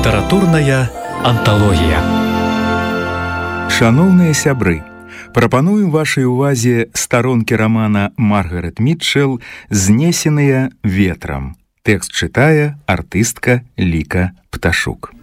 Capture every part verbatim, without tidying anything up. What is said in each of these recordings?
Літаратурная анталогія. Шаноўныя сябры, прапануем вашай увазе старонкі рамана Маргарет Мітчэл «Знесеныя ветрам». Тэкст чытае артыстка Ліка Пташук.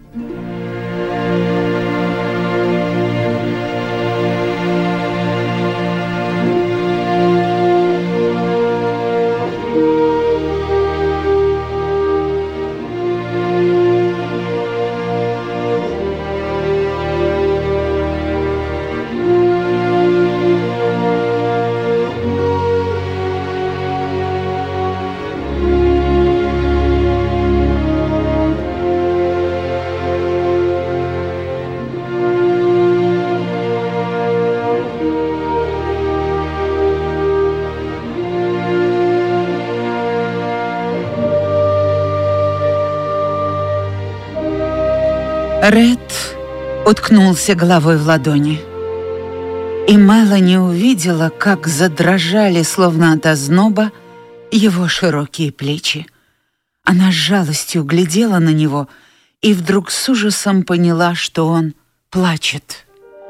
Ред уткнулся головой в ладони, и Мелани увидела, как задрожали, словно от озноба, его широкие плечи. Она с жалостью глядела на него и вдруг с ужасом поняла, что он плачет.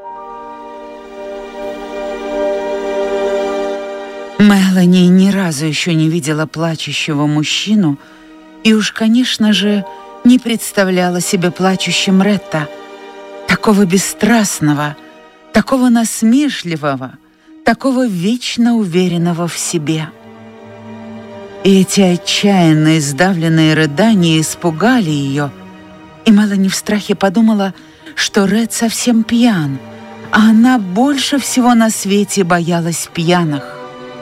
Мелани ни разу еще не видела плачущего мужчину и уж, конечно же, не представляла себе плачущим Ретта, такого бесстрастного, такого насмешливого, такого вечно уверенного в себе. И эти отчаянные, сдавленные рыдания испугали ее, и Мелани в страхе подумала, что Ред совсем пьян, а она больше всего на свете боялась пьяных.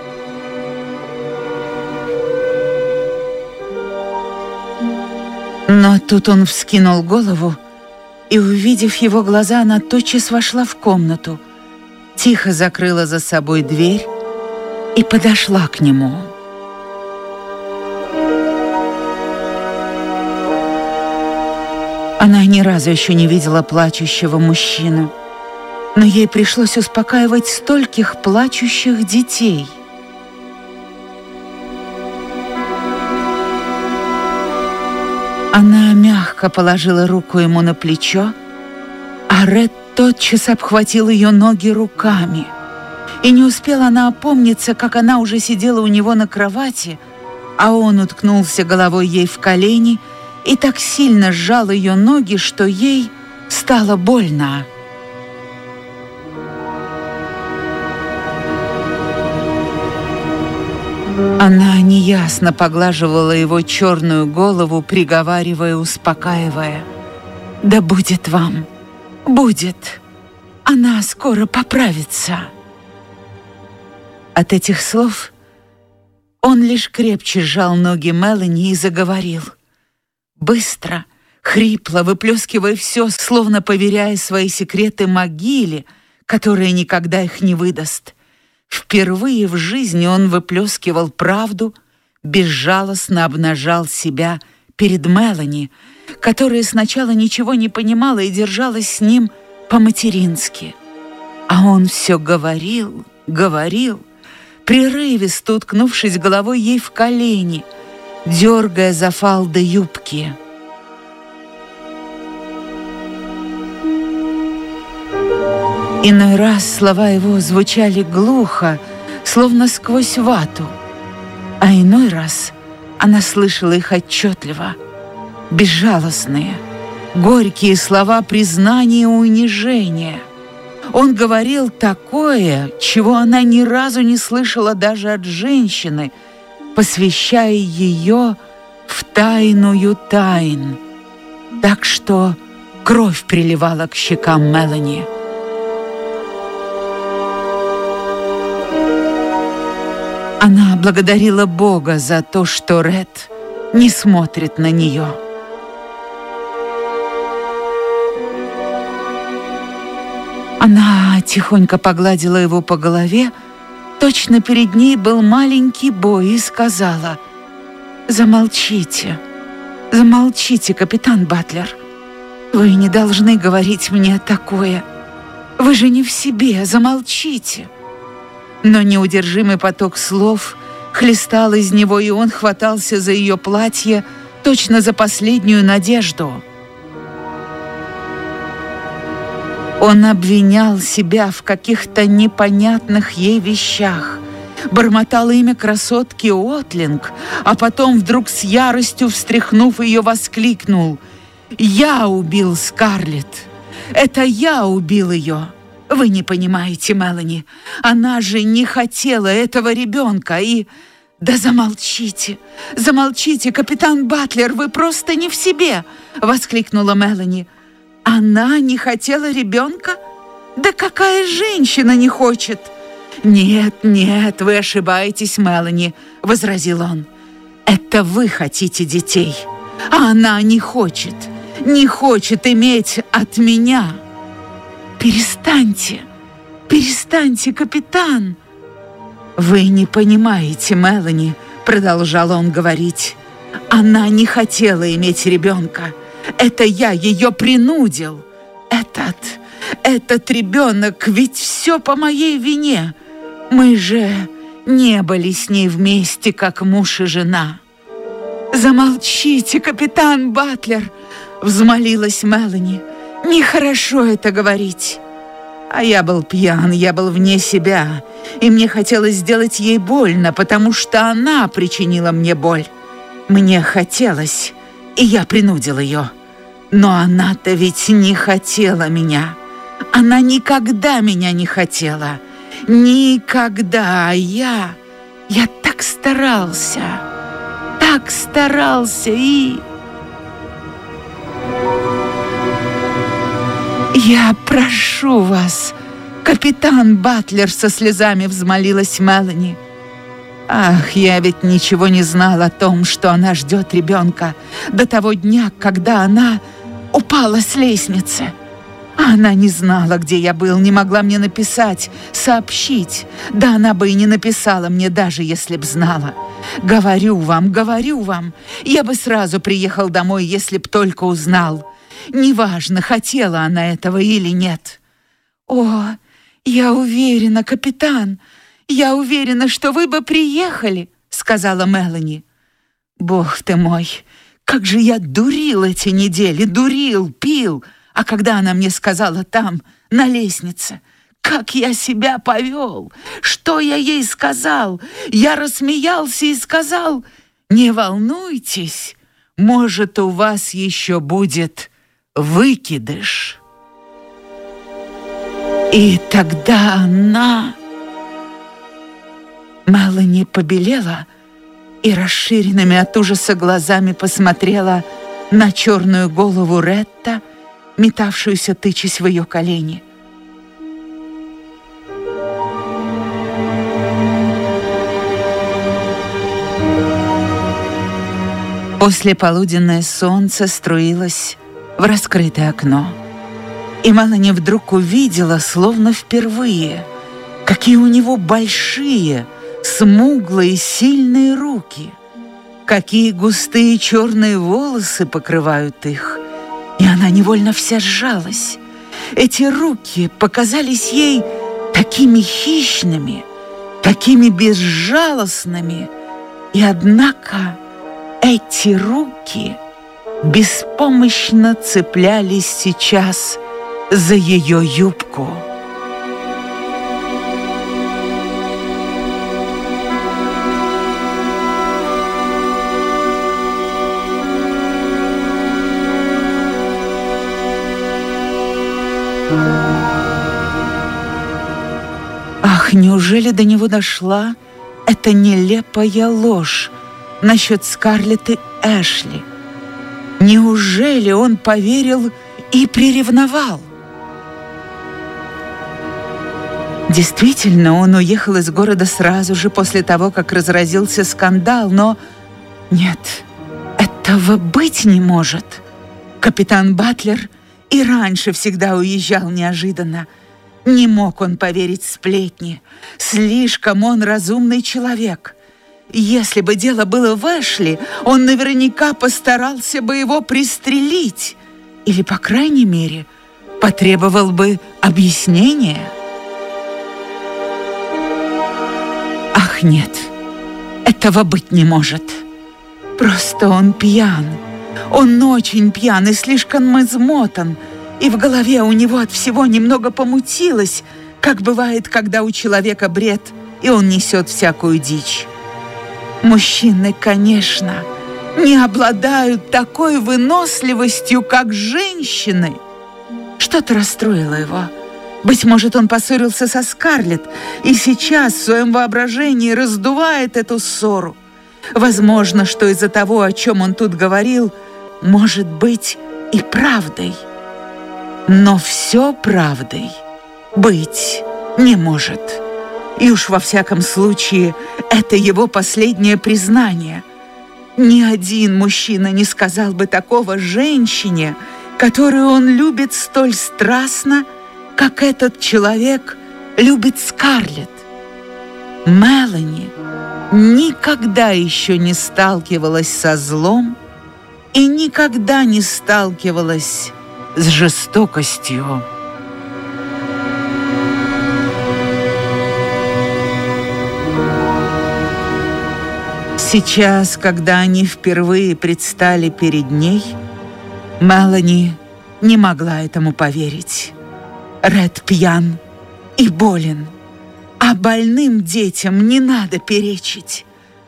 Но тут он вскинул голову, и, увидев его глаза, она тотчас вошла в комнату, тихо закрыла за собой дверь и подошла к нему. Она ни разу еще не видела плачущего мужчину, но ей пришлось успокаивать стольких плачущих детей. Она мягко положила руку ему на плечо, а Ред тотчас обхватил ее ноги руками. И не успела она опомниться, как она уже сидела у него на кровати, а он уткнулся головой ей в колени и так сильно сжал ее ноги, что ей стало больно. Она неясно поглаживала его черную голову, приговаривая, успокаивая: «Да будет вам, будет, она скоро поправится». От этих слов он лишь крепче сжал ноги Мелани и заговорил, быстро, хрипло, выплескивая все, словно поверяя свои секреты могиле, которая никогда их не выдаст. Впервые в жизни он выплескивал правду, безжалостно обнажал себя перед Мелани, которая сначала ничего не понимала и держалась с ним по-матерински. А он все говорил, говорил, прерывисто уткнувшись головой ей в колени, дергая за фалды юбки. Иной раз слова его звучали глухо, словно сквозь вату, а иной раз она слышала их отчетливо, безжалостные, горькие слова признания и унижения. Он говорил такое, чего она ни разу не слышала даже от женщины, посвящая ее в тайную тайн, так что кровь приливала к щекам Мелани. Она благодарила Бога за то, что Ред не смотрит на нее. Она тихонько погладила его по голове, точно перед ней был маленький Бой, и сказала: «Замолчите, замолчите, капитан Батлер. Вы не должны говорить мне такое. Вы же не в себе, замолчите». Но неудержимый поток слов хлестал из него, и он хватался за ее платье, точно за последнюю надежду. Он обвинял себя в каких-то непонятных ей вещах, бормотал имя красотки Отлинг, а потом вдруг с яростью встряхнув ее, воскликнул: «Я убил Скарлетт! Это я убил ее! Вы не понимаете, Мелани, она же не хотела этого ребенка и...» «Да замолчите, замолчите, капитан Батлер, вы просто не в себе!» — воскликнула Мелани. «Она не хотела ребенка? Да какая женщина не хочет?» «Нет, нет, вы ошибаетесь, Мелани», — возразил он. «Это вы хотите детей, а она не хочет, не хочет иметь от меня». «Перестаньте, перестаньте, капитан!» «Вы не понимаете, Мелани», — продолжал он говорить. «Она не хотела иметь ребенка. Это я ее принудил. Этот, этот ребенок, ведь все по моей вине. Мы же не были с ней вместе, как муж и жена». «Замолчите, капитан Батлер», — взмолилась Мелани. «Нехорошо это говорить». А я был пьян, я был вне себя, и мне хотелось сделать ей больно, потому что она причинила мне боль. Мне хотелось, и я принудил ее. Но она-то ведь не хотела меня. Она никогда меня не хотела. Никогда. А я... Я так старался, так старался и... «Я прошу вас, капитан Батлер», — со слезами взмолилась Мелани. «Ах, я ведь ничего не знал о том, что она ждет ребенка до того дня, когда она упала с лестницы. Она не знала, где я был, не могла мне написать, сообщить. Да она бы и не написала мне, даже если б знала. Говорю вам, говорю вам, я бы сразу приехал домой, если б только узнал. Неважно, хотела она этого или нет». «О, я уверена, капитан, я уверена, что вы бы приехали», — сказала Мелани. «Бог ты мой, как же я дурил эти недели, дурил, пил. А когда она мне сказала там, на лестнице, как я себя повел, что я ей сказал? Я рассмеялся и сказал: не волнуйтесь, может, у вас еще будет выкидыш». И тогда она... Мелани побелела и расширенными от ужаса глазами посмотрела на черную голову Ретта, метавшуюся, тычась в ее колени. Послеполуденное солнце струилось в раскрытое окно, и Мелани вдруг увидела, словно впервые, какие у него большие, смуглые, сильные руки, какие густые черные волосы покрывают их, и она невольно вся сжалась. Эти руки показались ей такими хищными, такими безжалостными, и однако эти руки беспомощно цеплялись сейчас за ее юбку. Ах, неужели до него дошла эта нелепая ложь насчет Скарлетт и Эшли? Неужели он поверил и приревновал? Действительно, он уехал из города сразу же после того, как разразился скандал, но нет, этого быть не может. Капитан Батлер и раньше всегда уезжал неожиданно. Не мог он поверить сплетни. Слишком он разумный человек. Если бы дело было в Эшли, он наверняка постарался бы его пристрелить. Или, по крайней мере, потребовал бы объяснения. Ах, нет, этого быть не может. Просто он пьян. Он очень пьян и слишком измотан. и в голове у него от всего немного помутилось, как бывает, когда у человека бред, и он несет всякую дичь. Мужчины, конечно, не обладают такой выносливостью, как женщины. Что-то расстроило его. Быть может, он поссорился со Скарлетт и сейчас в своем воображении раздувает эту ссору. Возможно, что из-за того, о чем он тут говорил, может быть и правдой. Но все правдой быть не может. И уж во всяком случае, это его последнее признание. Ни один мужчина не сказал бы такого женщине, которую он любит столь страстно, как этот человек любит Скарлетт. Мелани никогда еще не сталкивалась со злом и никогда не сталкивалась с жестокостью. Сейчас, когда они впервые предстали перед ней, Мелани не могла этому поверить. Ред пьян и болен, а больным детям не надо перечить.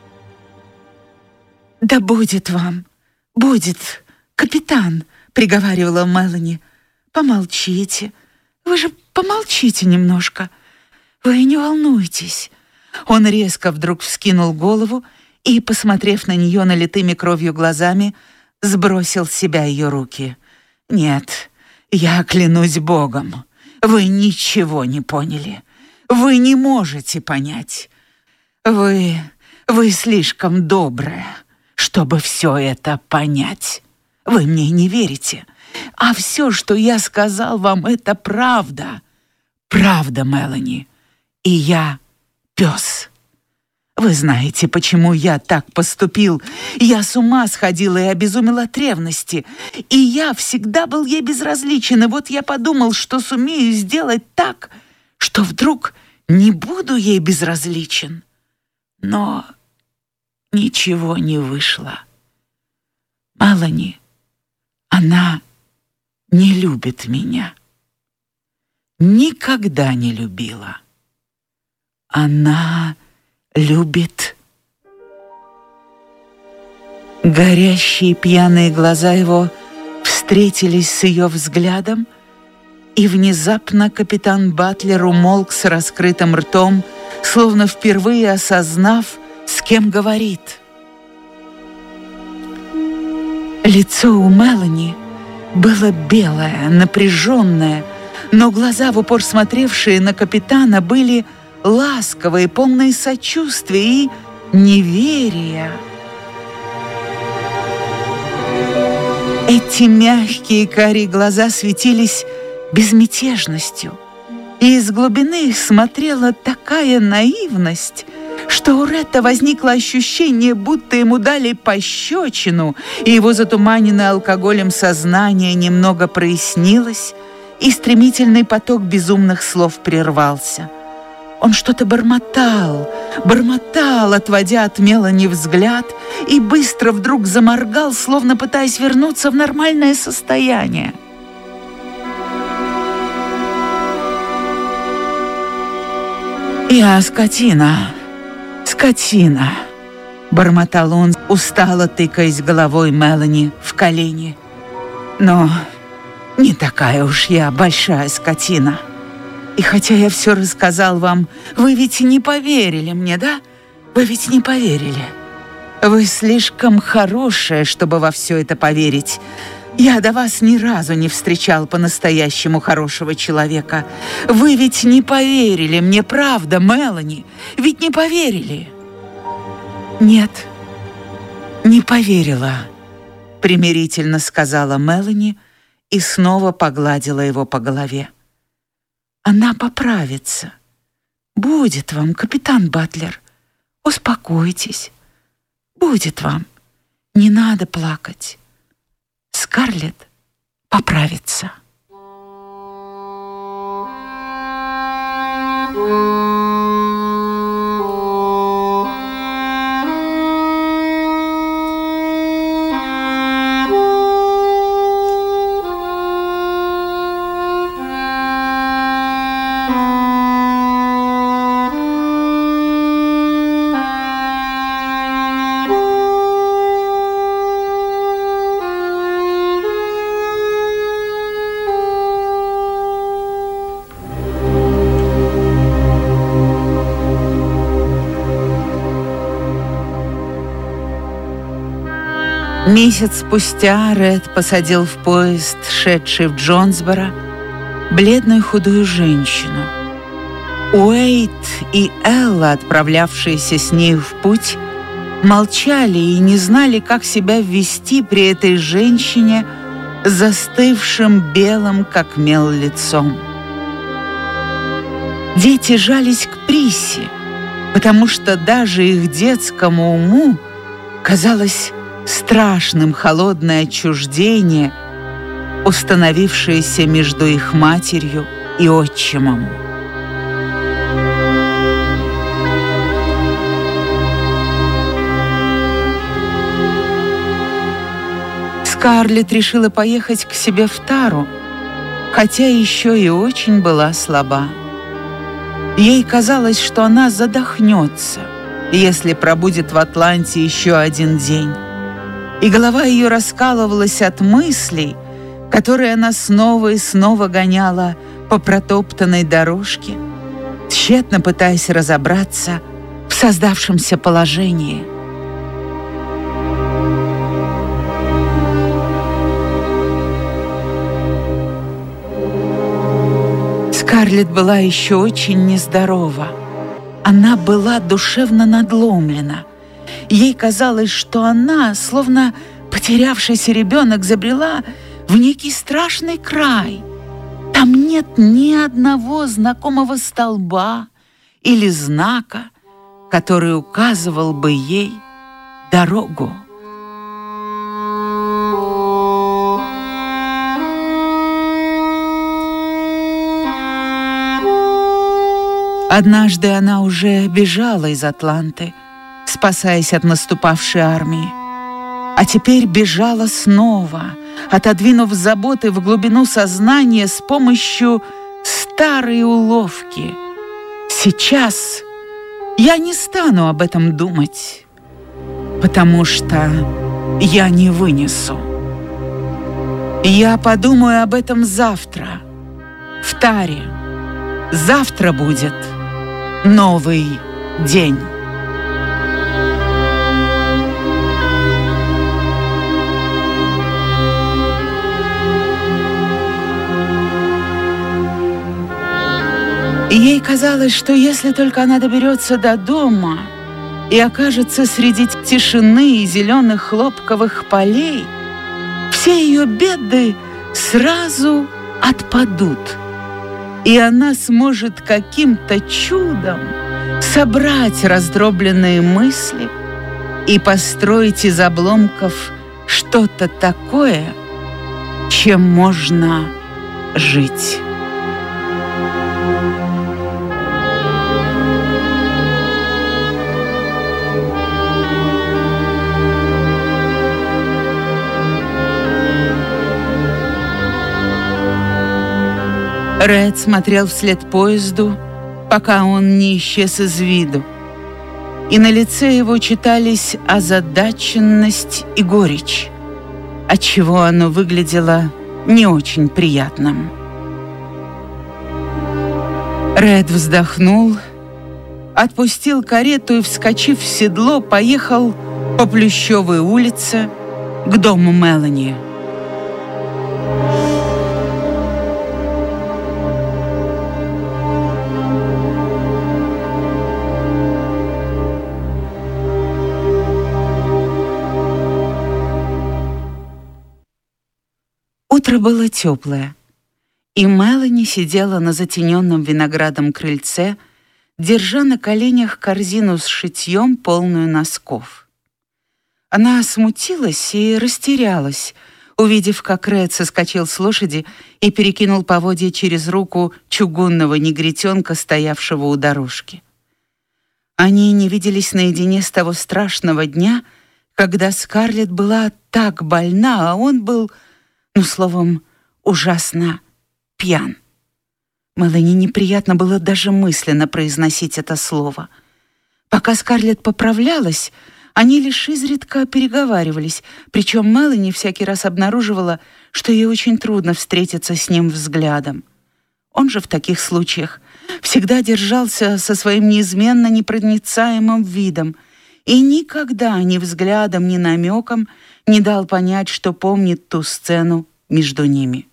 «Да будет вам, будет, капитан», — приговаривала Мелани. «Помолчите, вы же помолчите немножко. Вы не волнуйтесь». Он резко вдруг вскинул голову и, посмотрев на нее налитыми кровью глазами, сбросил с себя ее руки. «Нет, я клянусь Богом, вы ничего не поняли. Вы не можете понять. Вы, вы слишком добрая, чтобы все это понять. Вы мне не верите, а все, что я сказал вам, это правда. Правда, Мелани, и я пес». Вы знаете, почему я так поступил. Я с ума сходила и обезумела от ревности. И я всегда был ей безразличен. И вот я подумал, что сумею сделать так, что вдруг не буду ей безразличен. Но ничего не вышло. Мелани, она не любит меня. Никогда не любила. Она любит. Горящие пьяные глаза его встретились с ее взглядом, и внезапно капитан Батлер умолк с раскрытым ртом, словно впервые осознав, с кем говорит. Лицо у Мелани было белое, напряженное, но глаза, в упор смотревшие на капитана, были ласковые, полные сочувствия и неверия. Эти мягкие карие глаза светились безмятежностью, и из глубины их смотрела такая наивность, что у Ретта возникло ощущение, будто ему дали пощечину, и его затуманенное алкоголем сознание немного прояснилось, и стремительный поток безумных слов прервался. Он что-то бормотал, бормотал, отводя от Мелани взгляд, и быстро вдруг заморгал, словно пытаясь вернуться в нормальное состояние. «Я скотина, скотина», — бормотал он, устало тыкаясь головой Мелани в колени. «Но не такая уж я большая скотина. И хотя я все рассказал вам, вы ведь не поверили мне, да? Вы ведь не поверили. Вы слишком хорошая, чтобы во все это поверить. Я до вас ни разу не встречал по-настоящему хорошего человека. Вы ведь не поверили мне, правда, Мелани? Ведь не поверили?» «Нет, не поверила», — примирительно сказала Мелани и снова погладила его по голове. «Она поправится. Будет вам, капитан Батлер. Успокойтесь. Будет вам. Не надо плакать. Скарлетт поправится». Месяц спустя Ред посадил в поезд, шедший в Джонсборо, бледную худую женщину. Уэйт и Элла, отправлявшиеся с нею в путь, молчали и не знали, как себя вести при этой женщине, застывшим белым, как мел, лицом. Дети жались к Присси, потому что даже их детскому уму казалось страшным холодное отчуждение, установившееся между их матерью и отчимом. Скарлетт решила поехать к себе в Тару, хотя еще и очень была слаба. Ей казалось, что она задохнется, если пробудет в Атланте еще один день. И голова ее раскалывалась от мыслей, которые она снова и снова гоняла по протоптанной дорожке, тщетно пытаясь разобраться в создавшемся положении. Скарлетт была еще очень нездорова. Она была душевно надломлена. Ей казалось, что она, словно потерявшийся ребенок, забрела в некий страшный край. Там нет ни одного знакомого столба или знака, который указывал бы ей дорогу. Однажды она уже бежала из Атланты, спасаясь от наступавшей армии. А теперь бежала снова, отодвинув заботы в глубину сознания с помощью старой уловки. Сейчас я не стану об этом думать, потому что я не вынесу. Я подумаю об этом завтра, в Таре. Завтра будет новый день. И ей казалось, что если только она доберется до дома и окажется среди тишины и зеленых хлопковых полей, все ее беды сразу отпадут, и она сможет каким-то чудом собрать раздробленные мысли и построить из обломков что-то такое, чем можно жить. Ред смотрел вслед поезду, пока он не исчез из виду, и на лице его читались озадаченность и горечь, отчего оно выглядело не очень приятным. Ред вздохнул, отпустил карету и, вскочив в седло, поехал по Плющевой улице к дому Мелани. Утро было теплое, и Мелани сидела на затененном виноградом крыльце, держа на коленях корзину с шитьем, полную носков. Она смутилась и растерялась, увидев, как Ред соскочил с лошади и перекинул поводья через руку чугунного негритенка, стоявшего у дорожки. Они не виделись наедине с того страшного дня, когда Скарлетт была так больна, а он был, ну, словом, ужасно пьян. Мелани неприятно было даже мысленно произносить это слово. Пока Скарлетт поправлялась, они лишь изредка переговаривались, причем Мелани всякий раз обнаруживала, что ей очень трудно встретиться с ним взглядом. Он же в таких случаях всегда держался со своим неизменно непроницаемым видом и никогда ни взглядом, ни намеком не дал понять, что помнит ту сцену между ними.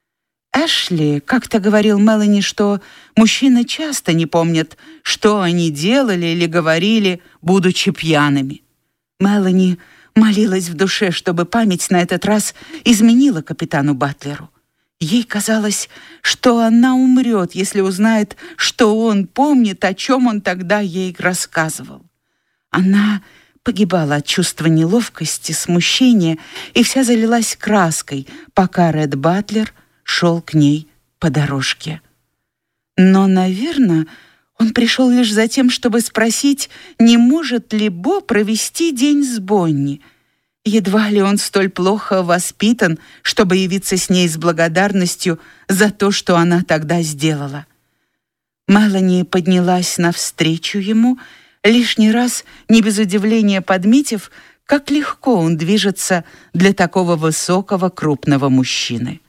Эшли как-то говорил Мелани, что мужчины часто не помнят, что они делали или говорили, будучи пьяными. Мелани молилась в душе, чтобы память на этот раз изменила капитану Батлеру. Ей казалось, что она умрет, если узнает, что он помнит, о чем он тогда ей рассказывал. Она погибала от чувства неловкости, смущения и вся залилась краской, пока Ред Батлер шел к ней по дорожке. Но, наверное, он пришел лишь за тем, чтобы спросить, не может ли Бо провести день с Бонни. Едва ли он столь плохо воспитан, чтобы явиться с ней с благодарностью за то, что она тогда сделала. Мелани поднялась навстречу ему, лишний раз, не без удивления подметив, как легко он движется для такого высокого, крупного мужчины.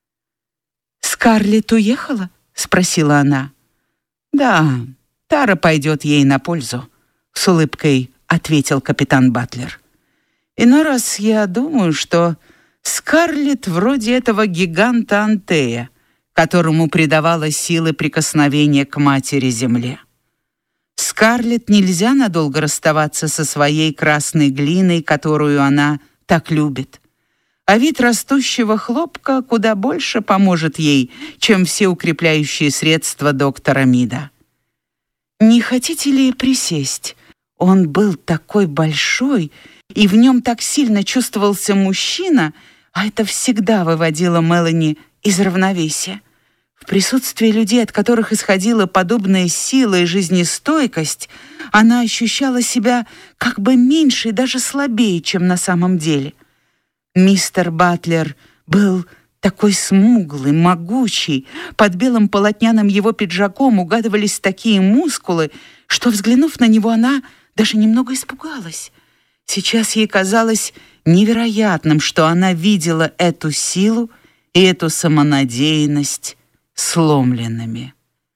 «Скарлетт уехала?» — спросила она. «Да, Тара пойдет ей на пользу», — с улыбкой ответил капитан Батлер. «Иной раз я думаю, что Скарлетт вроде этого гиганта Антея, которому придавала силы прикосновения к матери-земле. Скарлетт нельзя надолго расставаться со своей красной глиной, которую она так любит. А вид растущего хлопка куда больше поможет ей, чем все укрепляющие средства доктора Мида. Не хотите ли присесть? Он был такой большой, и в нем так сильно чувствовался мужчина, а это всегда выводило Мелани из равновесия. В присутствии людей, от которых исходила подобная сила и жизнестойкость, она ощущала себя как бы меньше и даже слабее, чем на самом деле. Мистер Батлер был такой смуглый, могучий, под белым полотняным его пиджаком угадывались такие мускулы, что, взглянув на него, она даже немного испугалась. Сейчас ей казалось невероятным, что она видела эту силу и эту самонадеянность сломленными.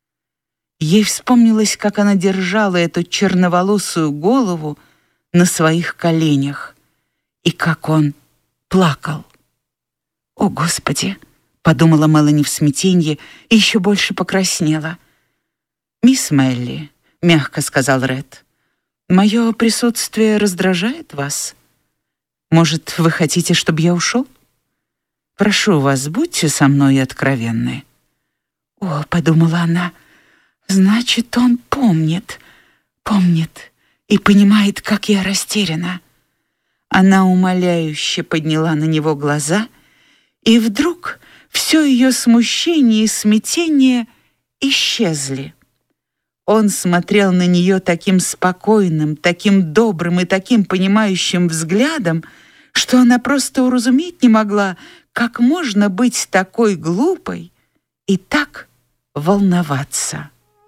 Ей вспомнилось, как она держала эту черноволосую голову на своих коленях, и как он плакал. «О, Господи!» — подумала Мелани в смятенье и еще больше покраснела. «Мисс Мелли», — мягко сказал Ред, — «мое присутствие раздражает вас? Может, вы хотите, чтобы я ушел? Прошу вас, будьте со мной откровенны». «О», — подумала она, — «значит, он помнит, помнит и понимает, как я растеряна». Она умоляюще подняла на него глаза, и вдруг все ее смущение и смятение исчезли. Он смотрел на нее таким спокойным, таким добрым и таким понимающим взглядом, что она просто уразуметь не могла, как можно быть такой глупой и так волноваться.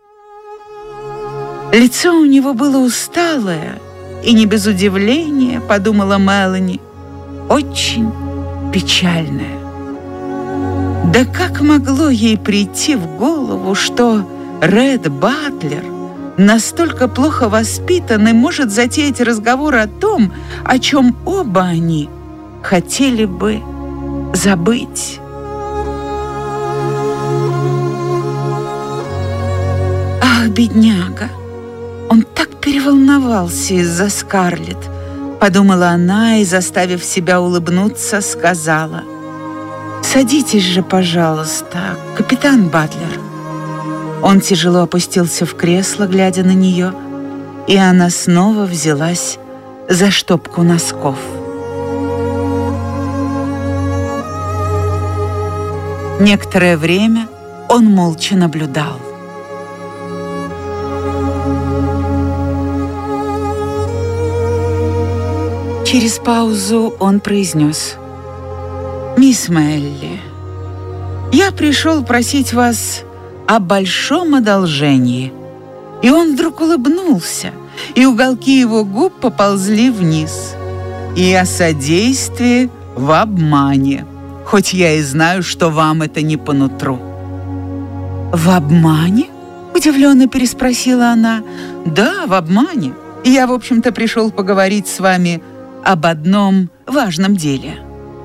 Лицо у него было усталое, и не без удивления, подумала Мелани, очень печальное. Да как могло ей прийти в голову, что Ред Батлер настолько плохо воспитан и может затеять разговор о том, о чем оба они хотели бы забыть? Ах, бедняга! Он так переволновался из-за Скарлетт, подумала она и, заставив себя улыбнуться, сказала: «Садитесь же, пожалуйста, капитан Батлер». Он тяжело опустился в кресло, глядя на нее, и она снова взялась за штопку носков. Некоторое время он молча наблюдал. Через паузу он произнес: «Мисс Мелли, я пришел просить вас о большом одолжении». И он вдруг улыбнулся, и уголки его губ поползли вниз. «И о содействии в обмане, хоть я и знаю, что вам это не по нутру». «В обмане?» — удивленно переспросила она. «Да, в обмане. Я, в общем-то, пришел поговорить с вами об одном важном деле.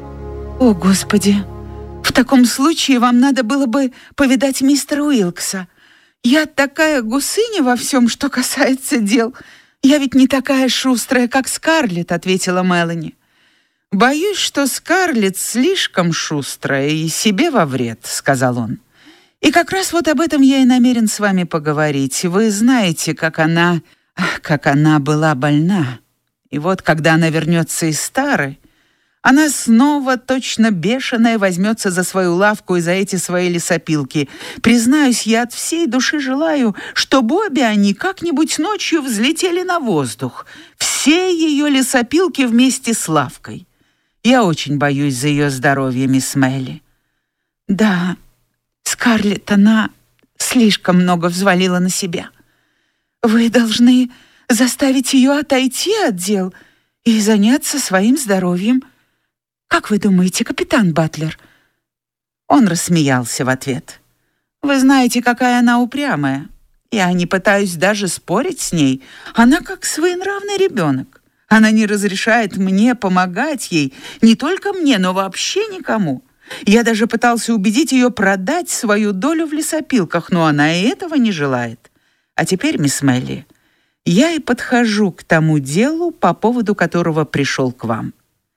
О, Господи! В таком случае вам надо было бы повидать мистера Уилкса. Я такая гусыня во всем, что касается дел. Я ведь не такая шустрая, как Скарлетт, ответила Мелани. Боюсь, что Скарлетт слишком шустрая и себе во вред, сказал он. И как раз вот об этом я и намерен с вами поговорить. Вы знаете, как она, как она была больна. И вот, когда она вернется из Тары, она снова, точно бешеная, возьмется за свою лавку и за эти свои лесопилки. Признаюсь, я от всей души желаю, чтобы обе они как-нибудь ночью взлетели на воздух. Все ее лесопилки вместе с лавкой. Я очень боюсь за ее здоровье, мисс Мелли. Да, Скарлетт, она слишком много взвалила на себя. Вы должны заставить ее отойти от дел и заняться своим здоровьем. Как вы думаете, капитан Батлер? Он рассмеялся в ответ. Вы знаете, какая она упрямая. Я не пытаюсь даже спорить с ней. Она как своенравный ребенок. Она не разрешает мне помогать ей, не только мне, но вообще никому. Я даже пытался убедить ее продать свою долю в лесопилках, но она и этого не желает. А теперь, мисс Мелли, я и подхожу к тому делу, по поводу которого пришел к вам.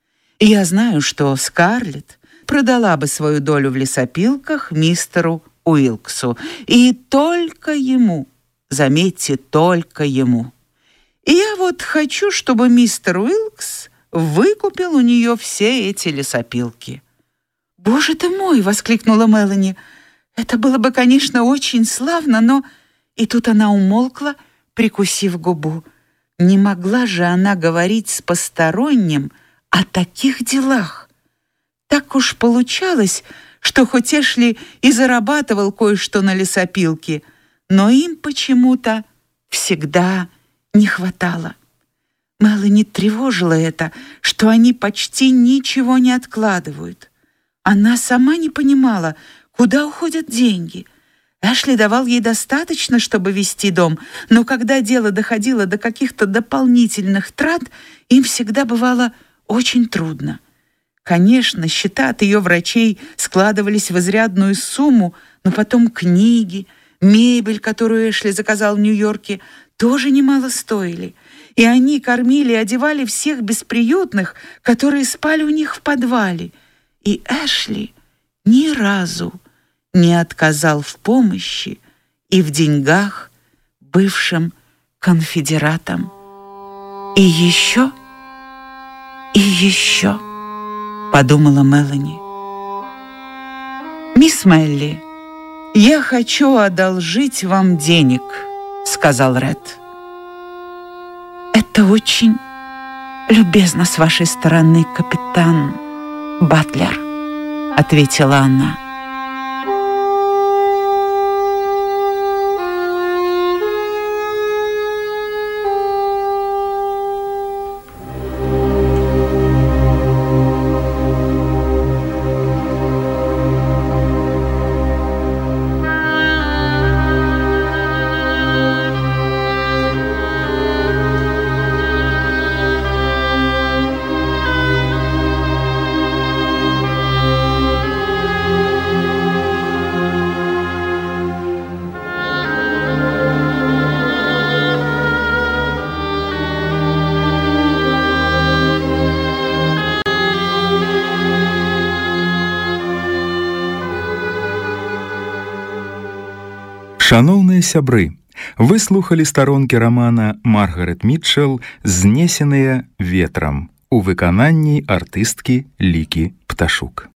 Я знаю, что Скарлетт продала бы свою долю в лесопилках мистеру Уилксу. И только ему, заметьте, только ему. И я вот хочу, чтобы мистер Уилкс выкупил у нее все эти лесопилки. «Боже ты мой!» — воскликнула Мелани. «Это было бы, конечно, очень славно, но...» И тут она умолкла, прикусив губу. Не могла же она говорить с посторонним о таких делах. Так уж получалось, что хоть Эшли и зарабатывал кое-что на лесопилке, но им почему-то всегда не хватало. Мелани тревожило это, что они почти ничего не откладывают. Она сама не понимала, куда уходят деньги. Эшли давал ей достаточно, чтобы вести дом, но когда дело доходило до каких-то дополнительных трат, им всегда бывало очень трудно. Конечно, счета от ее врачей складывались в изрядную сумму, но потом книги, мебель, которую Эшли заказал в Нью-Йорке, тоже немало стоили. И они кормили и одевали всех бесприютных, которые спали у них в подвале. И Эшли ни разу не отказал в помощи и в деньгах бывшим конфедератам. И еще... «И еще», — подумала Мелани. «Мисс Мелли, я хочу одолжить вам денег», — сказал Ред. «Это очень любезно с вашей стороны, капитан Батлер», — ответила она. Шановныя сябры, вы слухали старонкі рамана Маргарет Мітчэл «Знесеныя ветрам» у выкананні артысткі Лікі Пташук.